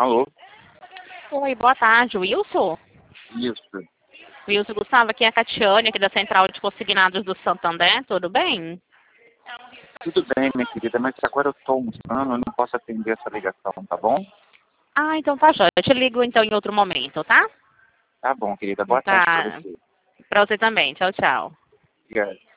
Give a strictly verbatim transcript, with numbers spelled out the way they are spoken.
Alô? Oi, boa tarde, Wilson? Isso. Wilson Gustavo, aqui é a Catiane, aqui da Central de Consignados do Santander, tudo bem? Tudo bem, minha querida, mas agora eu estou almoçando, eu não posso atender essa ligação, tá bom? Ah, então tá jóia. Eu te ligo então em outro momento, tá? Tá bom, querida. Boa tarde pra Tá. você. Pra você também. Tchau, tchau. Obrigado.